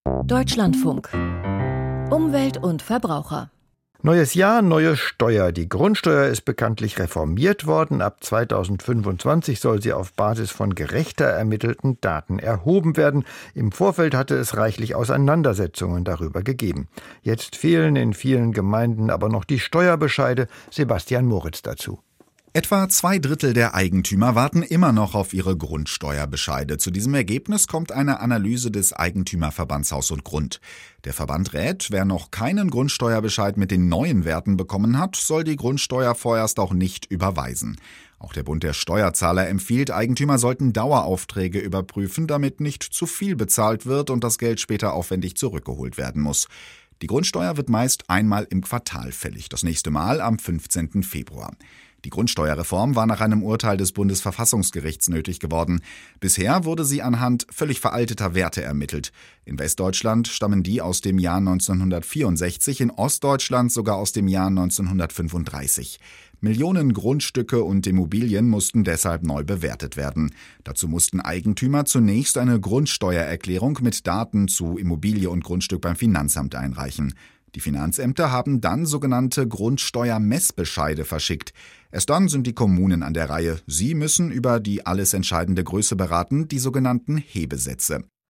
Deutschlandfunk. Umwelt und Verbraucher. Neues Jahr, neue Steuer. Die Grundsteuer ist bekanntlich reformiert worden. Ab 2025 soll sie auf Basis von gerechter ermittelten Daten erhoben werden. Im Vorfeld hatte es reichlich Auseinandersetzungen darüber gegeben. Jetzt fehlen in vielen Gemeinden aber noch die Steuerbescheide. Sebastian Moritz dazu. Etwa 2/3 der Eigentümer warten immer noch auf ihre Grundsteuerbescheide. Zu diesem Ergebnis kommt eine Analyse des Eigentümerverbands Haus und Grund. Der Verband rät, wer noch keinen Grundsteuerbescheid mit den neuen Werten bekommen hat, soll die Grundsteuer vorerst auch nicht überweisen. Auch der Bund der Steuerzahler empfiehlt, Eigentümer sollten Daueraufträge überprüfen, damit nicht zu viel bezahlt wird und das Geld später aufwendig zurückgeholt werden muss. Die Grundsteuer wird meist einmal im Quartal fällig, das nächste Mal am 15. Februar. Die Grundsteuerreform war nach einem Urteil des Bundesverfassungsgerichts nötig geworden. Bisher wurde sie anhand völlig veralteter Werte ermittelt. In Westdeutschland stammen die aus dem Jahr 1964, in Ostdeutschland sogar aus dem Jahr 1935. Millionen Grundstücke und Immobilien mussten deshalb neu bewertet werden. Dazu mussten Eigentümer zunächst eine Grundsteuererklärung mit Daten zu Immobilie und Grundstück beim Finanzamt einreichen. Die Finanzämter haben dann sogenannte Grundsteuermessbescheide verschickt. Erst dann sind die Kommunen an der Reihe. Sie müssen über die alles entscheidende Größe beraten, die sogenannten Hebesätze.